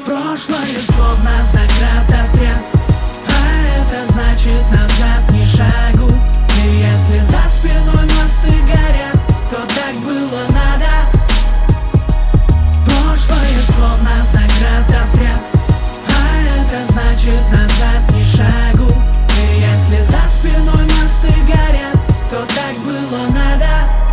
Прошлое словно заградотряд, а это значит назад ни шагу. И если за спиной мосты горят, то так было надо. Прошлое словно заградотряд, а это значит назад ни шагу. И если за спиной мосты горят, то так было надо.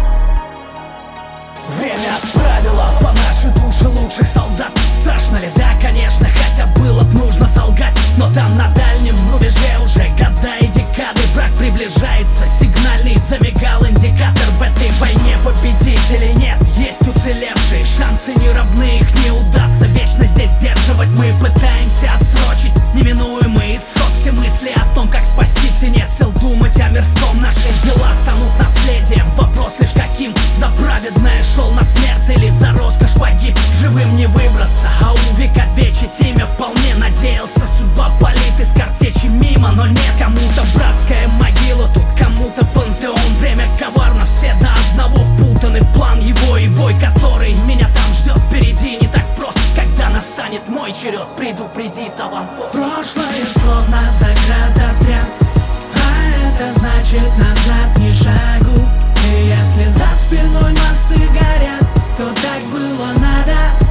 Время отправило по нашей душе лучших солдат. Страшно ли? Да, конечно, хотя было б нужно солгать. Но там на дальнем рубеже уже года и декады. Враг приближается, сигнальный замигал индикатор. В этой войне победителей нет, есть уцелевшие. Шансы не равны, их не удастся вечно здесь сдерживать. Мы пытаемся отсрочить неминуемый исход. Все мысли о том, как спастись, и нет сил думать о мирском. Наши дела станут наследием, вопрос лишь каким. За праведное шел на смерть или за роскошь погиб. Живым не выбраться, а увековечить имя вполне надеялся. Судьба палит из картечи мимо, но нет. Кому-то братская могила, тут кому-то пантеон. Время коварно, все до одного впутаны в план его и бой, который меня там ждет впереди. Не так просто, когда настанет мой черед, предупредит аванпост. Прошлое словно заградотряд, а это значит назад ни шагу. И если за спиной мосты горят, то так было надо.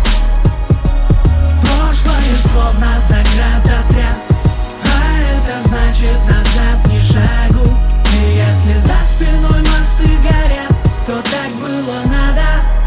Прошлое словно заградотряд, а это значит назад ни шагу. И если за спиной мосты горят, то так было надо.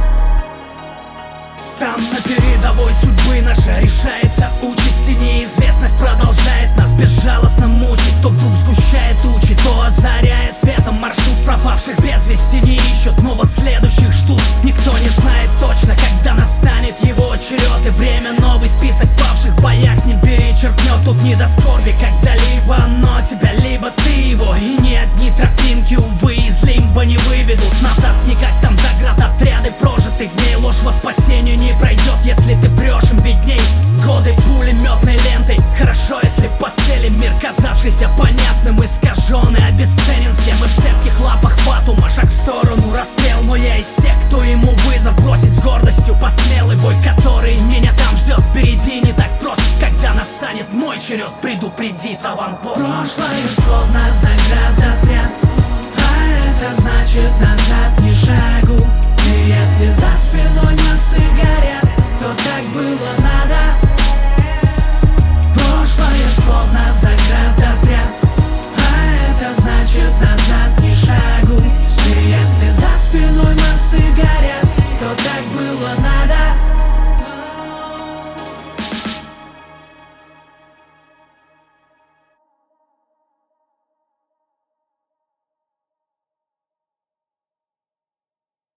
Там на передовой судьбы наша решается участь, и неизвестность продолжает нас безжалостно мучить. То вдруг сгущает тучи, то озаряя светом маршрут. Пропавших без вести не ищут, но вот следующих ждут. Никто не знает точно, когда настанет его черед. И время новый список павших в боях с ним перечеркнет. Тут не до скорби когда-либо, оно тебя, либо ты его. И ни одни тропинки, увы, из лимба не выведут назад. Никак там заградотряды прожитых дней. Ложь во спасению не пройдет, если ты врешь, им видней. Годы пулеметной лентой. Хорошо, если по цели мир, казавшийся понятным, искаженный, обесценен. Все мы в цепких лапах фатума, шаг в сторону, расстрел. Но я из тех, кто ему вызов бросить с гордостью посмелый бой, который меня там ждет впереди. Не так просто, когда настанет мой черед, предупредит аванпост. Прошлое словно заградотряд, а это значит назад ни шагу. И если за спиной мосты горят, то так было надо. Прошлое словно заградотряд,